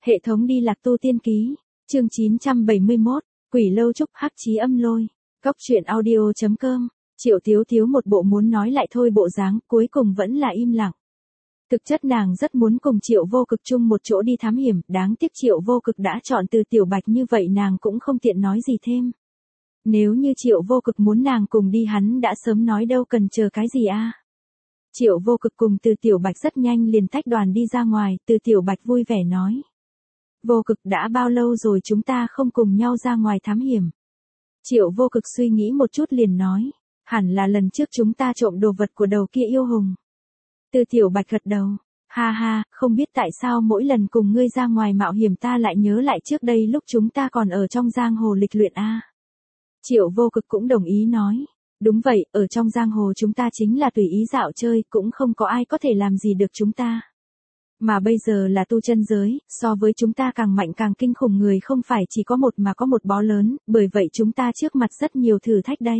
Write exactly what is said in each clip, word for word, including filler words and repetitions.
Hệ thống đi lạc tu tiên ký, chương chín trăm bảy mươi mốt, Quỷ Lâu Trúc Hắc Chí Âm Lôi, Cốc truyện audio.com, Triệu Thiếu Thiếu một bộ muốn nói lại thôi bộ dáng, cuối cùng vẫn là im lặng. Thực chất nàng rất muốn cùng Triệu Vô Cực chung một chỗ đi thám hiểm, đáng tiếc Triệu Vô Cực đã chọn Từ Tiểu Bạch như vậy nàng cũng không tiện nói gì thêm. Nếu như Triệu Vô Cực muốn nàng cùng đi hắn đã sớm nói đâu cần chờ cái gì a. Triệu Vô Cực cùng Từ Tiểu Bạch rất nhanh liền tách đoàn đi ra ngoài, Từ Tiểu Bạch vui vẻ nói. Vô Cực đã bao lâu rồi chúng ta không cùng nhau ra ngoài thám hiểm. Triệu Vô Cực suy nghĩ một chút liền nói, hẳn là lần trước chúng ta trộm đồ vật của đầu kia yêu hùng. Từ Tiểu Bạch gật đầu, ha ha, không biết tại sao mỗi lần cùng ngươi ra ngoài mạo hiểm ta lại nhớ lại trước đây lúc chúng ta còn ở trong giang hồ lịch luyện a. Triệu Vô Cực cũng đồng ý nói, đúng vậy, ở trong giang hồ chúng ta chính là tùy ý dạo chơi, cũng không có ai có thể làm gì được chúng ta. Mà bây giờ là tu chân giới, so với chúng ta càng mạnh càng kinh khủng người không phải chỉ có một mà có một bó lớn, bởi vậy chúng ta trước mặt rất nhiều thử thách đây.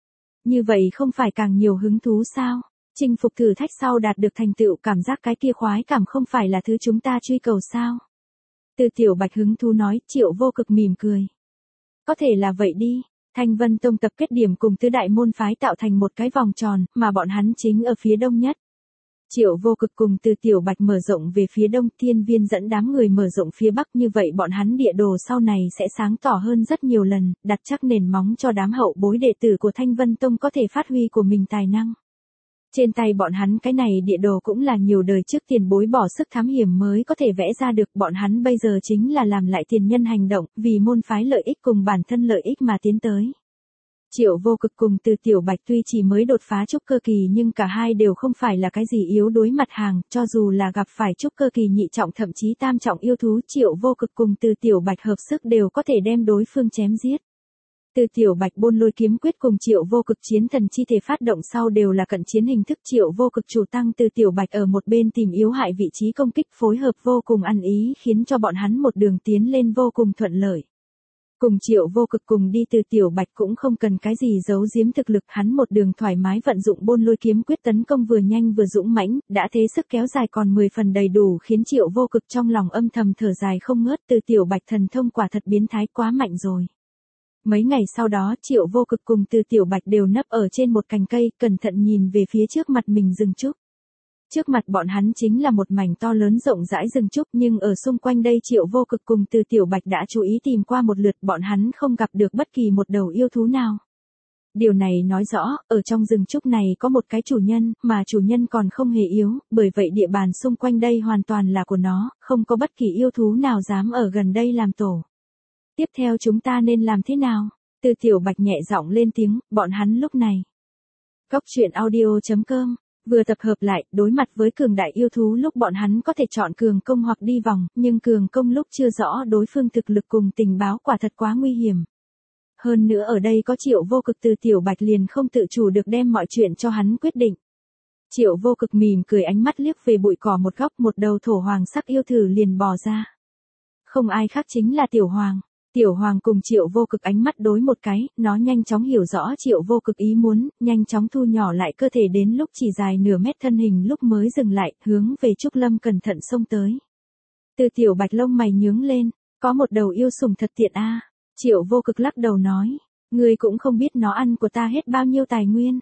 Như vậy không phải càng nhiều hứng thú sao? Chinh phục thử thách sau đạt được thành tựu cảm giác cái kia khoái cảm không phải là thứ chúng ta truy cầu sao? Từ Tiểu Bạch hứng thú nói, Triệu Vô Cực mỉm cười. Có thể là vậy đi. Thanh Vân Tông tập kết điểm cùng tứ đại môn phái tạo thành một cái vòng tròn, mà bọn hắn chính ở phía đông nhất. Triệu Vô Cực cùng Từ Tiểu Bạch mở rộng về phía đông, Thiên Viên dẫn đám người mở rộng phía bắc, như vậy bọn hắn địa đồ sau này sẽ sáng tỏ hơn rất nhiều lần, đặt chắc nền móng cho đám hậu bối đệ tử của Thanh Vân Tông có thể phát huy của mình tài năng. Trên tay bọn hắn cái này địa đồ cũng là nhiều đời trước tiền bối bỏ sức thám hiểm mới có thể vẽ ra được, bọn hắn bây giờ chính là làm lại tiền nhân hành động, vì môn phái lợi ích cùng bản thân lợi ích mà tiến tới. Triệu Vô Cực cùng Từ Tiểu Bạch tuy chỉ mới đột phá trúc cơ kỳ nhưng cả hai đều không phải là cái gì yếu đuối mặt hàng, cho dù là gặp phải trúc cơ kỳ nhị trọng thậm chí tam trọng yêu thú, Triệu Vô Cực cùng Từ Tiểu Bạch hợp sức đều có thể đem đối phương chém giết. Từ Tiểu Bạch Bôn Lôi Kiếm Quyết cùng Triệu Vô Cực Chiến Thần Chi Thể phát động sau đều là cận chiến hình thức, Triệu Vô Cực chủ tăng, Từ Tiểu Bạch ở một bên tìm yếu hại vị trí công kích, phối hợp vô cùng ăn ý khiến cho bọn hắn một đường tiến lên vô cùng thuận lợi. Cùng Triệu Vô Cực cùng đi, Từ Tiểu Bạch cũng không cần cái gì giấu giếm thực lực, hắn một đường thoải mái vận dụng Bôn Lôi Kiếm Quyết tấn công vừa nhanh vừa dũng mãnh, đã thế sức kéo dài còn mười phần đầy đủ khiến Triệu Vô Cực trong lòng âm thầm thở dài không ngớt, Từ Tiểu Bạch thần thông quả thật biến thái quá mạnh rồi. Mấy ngày sau đó, Triệu Vô Cực cùng Từ Tiểu Bạch đều nấp ở trên một cành cây, cẩn thận nhìn về phía trước mặt mình rừng trúc. Trước mặt bọn hắn chính là một mảnh to lớn rộng rãi rừng trúc, nhưng ở xung quanh đây Triệu Vô Cực cùng Từ Tiểu Bạch đã chú ý tìm qua một lượt, bọn hắn không gặp được bất kỳ một đầu yêu thú nào. Điều này nói rõ, ở trong rừng trúc này có một cái chủ nhân, mà chủ nhân còn không hề yếu, bởi vậy địa bàn xung quanh đây hoàn toàn là của nó, không có bất kỳ yêu thú nào dám ở gần đây làm tổ. Tiếp theo chúng ta nên làm thế nào? Từ Tiểu Bạch nhẹ giọng lên tiếng, bọn hắn lúc này. Cốc truyện audio.com, vừa tập hợp lại, đối mặt với cường đại yêu thú lúc bọn hắn có thể chọn cường công hoặc đi vòng, nhưng cường công lúc chưa rõ đối phương thực lực cùng tình báo quả thật quá nguy hiểm. Hơn nữa ở đây có Triệu Vô Cực, Từ Tiểu Bạch liền không tự chủ được đem mọi chuyện cho hắn quyết định. Triệu Vô Cực mỉm cười, ánh mắt liếc về bụi cỏ một góc, một đầu thổ hoàng sắc yêu thử liền bò ra. Không ai khác chính là Tiểu Hoàng. Tiểu Hoàng cùng Triệu Vô Cực ánh mắt đối một cái, nó nhanh chóng hiểu rõ Triệu Vô Cực ý muốn, nhanh chóng thu nhỏ lại cơ thể đến lúc chỉ dài nửa mét thân hình lúc mới dừng lại, hướng về Trúc Lâm cẩn thận xông tới. Từ Tiểu Bạch lông mày nhướng lên, có một đầu yêu sủng thật tiện a. Triệu Vô Cực lắc đầu nói, ngươi cũng không biết nó ăn của ta hết bao nhiêu tài nguyên.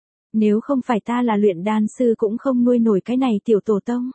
Nếu không phải ta là luyện đan sư cũng không nuôi nổi cái này tiểu tổ tông.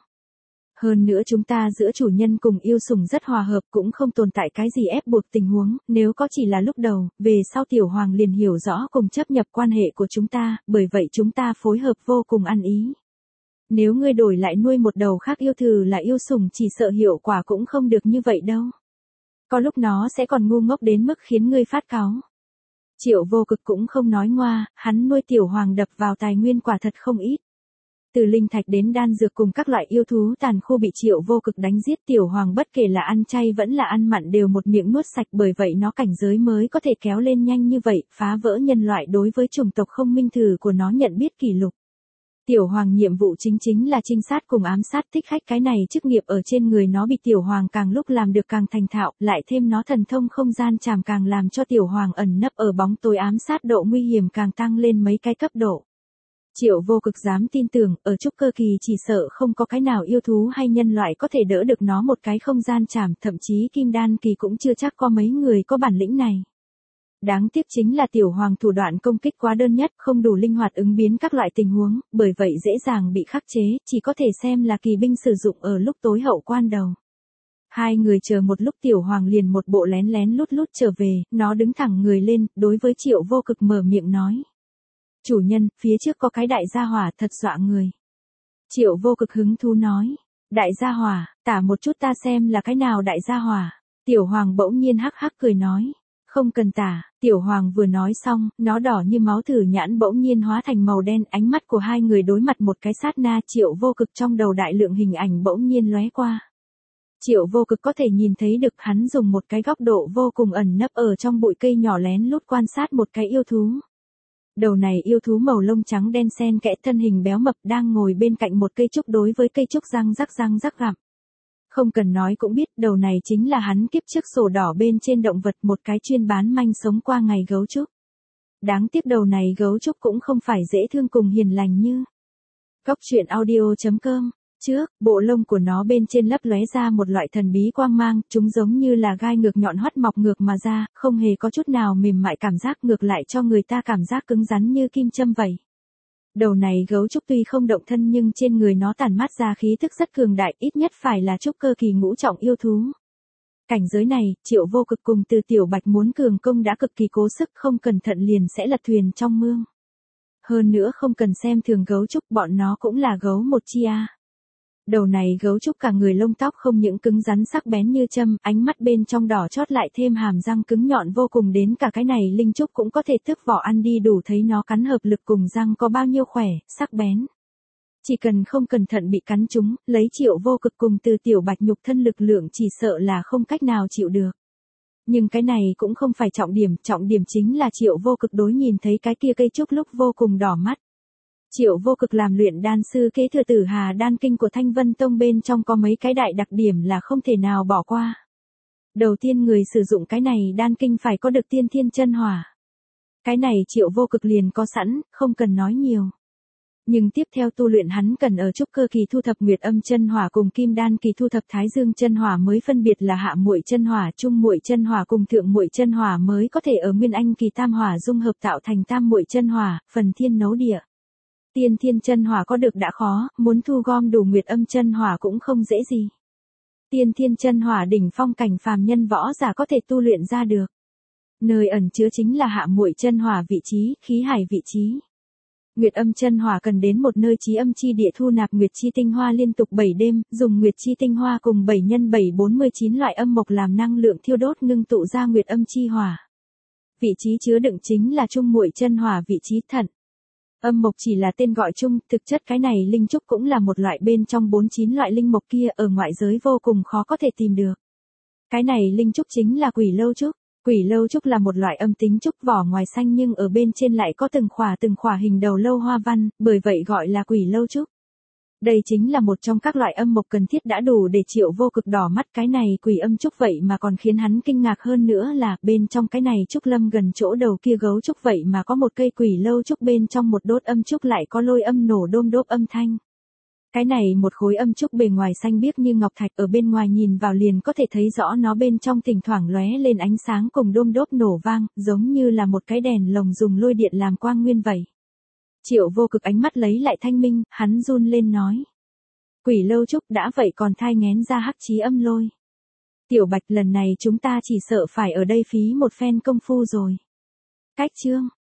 Hơn nữa chúng ta giữa chủ nhân cùng yêu sủng rất hòa hợp, cũng không tồn tại cái gì ép buộc tình huống, nếu có chỉ là lúc đầu, về sau Tiểu Hoàng liền hiểu rõ cùng chấp nhập quan hệ của chúng ta, bởi vậy chúng ta phối hợp vô cùng ăn ý. Nếu ngươi đổi lại nuôi một đầu khác yêu thừ là yêu sủng chỉ sợ hiệu quả cũng không được như vậy đâu. Có lúc nó sẽ còn ngu ngốc đến mức khiến ngươi phát cáu. Triệu Vô Cực cũng không nói ngoa, hắn nuôi Tiểu Hoàng đập vào tài nguyên quả thật không ít. Từ linh thạch đến đan dược cùng các loại yêu thú tàn khô bị Triệu Vô Cực đánh giết, Tiểu Hoàng bất kể là ăn chay vẫn là ăn mặn đều một miệng nuốt sạch, bởi vậy nó cảnh giới mới có thể kéo lên nhanh như vậy, phá vỡ nhân loại đối với chủng tộc không minh thử của nó nhận biết kỷ lục. Tiểu Hoàng nhiệm vụ chính chính là trinh sát cùng ám sát thích khách, cái này chức nghiệp ở trên người nó bị Tiểu Hoàng càng lúc làm được càng thành thạo, lại thêm nó thần thông không gian trảm càng làm cho Tiểu Hoàng ẩn nấp ở bóng tối ám sát độ nguy hiểm càng tăng lên mấy cái cấp độ. Triệu Vô Cực dám tin tưởng, ở trúc cơ kỳ chỉ sợ không có cái nào yêu thú hay nhân loại có thể đỡ được nó một cái không gian chảm, thậm chí kim đan kỳ cũng chưa chắc có mấy người có bản lĩnh này. Đáng tiếc chính là tiểu hoàng thủ đoạn công kích quá đơn nhất, không đủ linh hoạt ứng biến các loại tình huống, bởi vậy dễ dàng bị khắc chế, chỉ có thể xem là kỳ binh sử dụng ở lúc tối hậu quan đầu. Hai người chờ một lúc tiểu hoàng liền một bộ lén lén lút lút trở về, nó đứng thẳng người lên, đối với Triệu Vô Cực mở miệng nói. Chủ nhân, phía trước có cái đại gia hỏa thật dọa người. Triệu Vô Cực hứng thú nói. Đại gia hỏa, tả một chút ta xem là cái nào đại gia hỏa. Tiểu hoàng bỗng nhiên hắc hắc cười nói. Không cần tả, tiểu hoàng vừa nói xong, nó đỏ như máu thử nhãn bỗng nhiên hóa thành màu đen, ánh mắt của hai người đối mặt một cái sát na. Triệu Vô Cực trong đầu đại lượng hình ảnh bỗng nhiên lóe qua. Triệu Vô Cực có thể nhìn thấy được hắn dùng một cái góc độ vô cùng ẩn nấp ở trong bụi cây nhỏ lén lút quan sát một cái yêu thú. Đầu này yêu thú màu lông trắng đen xen kẽ thân hình béo mập đang ngồi bên cạnh một cây trúc đối với cây trúc răng rắc răng rắc gặm. Không cần nói cũng biết đầu này chính là hắn kiếp trước sổ đỏ bên trên động vật một cái chuyên bán manh sống qua ngày gấu trúc. Đáng tiếc đầu này gấu trúc cũng không phải dễ thương cùng hiền lành như. Góc truyện audio chấm com. Trước, bộ lông của nó bên trên lấp lóe ra một loại thần bí quang mang, chúng giống như là gai ngược nhọn hoắt mọc ngược mà ra, không hề có chút nào mềm mại cảm giác, ngược lại cho người ta cảm giác cứng rắn như kim châm vậy. Đầu này gấu trúc tuy không động thân nhưng trên người nó tản mát ra khí thức rất cường đại, ít nhất phải là trúc cơ kỳ ngũ trọng yêu thú. Cảnh giới này, Triệu Vô Cực cùng Từ Tiểu Bạch muốn cường công đã cực kỳ cố sức, không cẩn thận liền sẽ lật thuyền trong mương. Hơn nữa không cần xem thường gấu trúc, bọn nó cũng là gấu một chi a. Đầu này gấu trúc cả người lông tóc không những cứng rắn sắc bén như châm, ánh mắt bên trong đỏ chót lại thêm hàm răng cứng nhọn vô cùng, đến cả cái này linh trúc cũng có thể tước vỏ ăn đi, đủ thấy nó cắn hợp lực cùng răng có bao nhiêu khỏe, sắc bén. Chỉ cần không cẩn thận bị cắn trúng, lấy Triệu Vô Cực cùng Từ Tiểu Bạch nhục thân lực lượng chỉ sợ là không cách nào chịu được. Nhưng cái này cũng không phải trọng điểm, trọng điểm chính là Triệu Vô Cực đối nhìn thấy cái kia cây trúc lúc vô cùng đỏ mắt. Triệu Vô Cực làm luyện đan sư kế thừa Tử Hà đan kinh của Thanh Vân Tông, bên trong có mấy cái đại đặc điểm là không thể nào bỏ qua. Đầu tiên, người sử dụng cái này đan kinh phải có được tiên thiên chân hỏa. Cái này Triệu Vô Cực liền có sẵn, không cần nói nhiều. Nhưng tiếp theo tu luyện hắn cần ở trúc cơ kỳ thu thập Nguyệt Âm chân hỏa cùng Kim đan kỳ thu thập Thái Dương chân hỏa, mới phân biệt là hạ muội chân hỏa, trung muội chân hỏa cùng thượng muội chân hỏa, mới có thể ở Nguyên Anh kỳ tam hỏa dung hợp tạo thành tam muội chân hỏa, phần thiên nấu địa. Tiên thiên chân hỏa có được đã khó, muốn thu gom đủ Nguyệt Âm chân hỏa cũng không dễ gì. Tiên thiên chân hỏa đỉnh phong cảnh phàm nhân võ giả có thể tu luyện ra được. Nơi ẩn chứa chính là hạ muội chân hỏa vị trí, khí hải vị trí. Nguyệt Âm chân hỏa cần đến một nơi chí âm chi địa thu nạp nguyệt chi tinh hoa liên tục bảy đêm, dùng nguyệt chi tinh hoa cùng bảy nhân bảy bốn mươi chín loại âm mộc làm năng lượng thiêu đốt ngưng tụ ra Nguyệt Âm chi hỏa. Vị trí chứa đựng chính là trung muội chân hỏa vị trí thận. Âm mộc chỉ là tên gọi chung, thực chất cái này linh trúc cũng là một loại bên trong bốn mươi chín loại linh mộc kia, ở ngoại giới vô cùng khó có thể tìm được. Cái này linh trúc chính là Quỷ Lâu trúc. Quỷ Lâu trúc là một loại âm tính trúc, vỏ ngoài xanh nhưng ở bên trên lại có từng khỏa từng khỏa hình đầu lâu hoa văn, bởi vậy gọi là Quỷ Lâu trúc. Đây chính là một trong các loại âm mộc cần thiết đã đủ để Triệu Vô Cực đỏ mắt. Cái này quỷ âm trúc vậy mà còn khiến hắn kinh ngạc hơn nữa là, bên trong cái này trúc lâm gần chỗ đầu kia gấu trúc vậy mà có một cây Quỷ Lâu trúc, bên trong một đốt âm trúc lại có lôi âm nổ đôm đốp âm thanh. Cái này một khối âm trúc bề ngoài xanh biếc như ngọc thạch, ở bên ngoài nhìn vào liền có thể thấy rõ nó bên trong thỉnh thoảng lóe lên ánh sáng cùng đôm đốp nổ vang, giống như là một cái đèn lồng dùng lôi điện làm quang nguyên vậy. Triệu Vô Cực ánh mắt lấy lại thanh minh, hắn run lên nói. Quỷ Lâu trúc đã vậy còn thai nghén ra hắc chí âm lôi. Tiểu Bạch, lần này chúng ta chỉ sợ phải ở đây phí một phen công phu rồi. Cách chương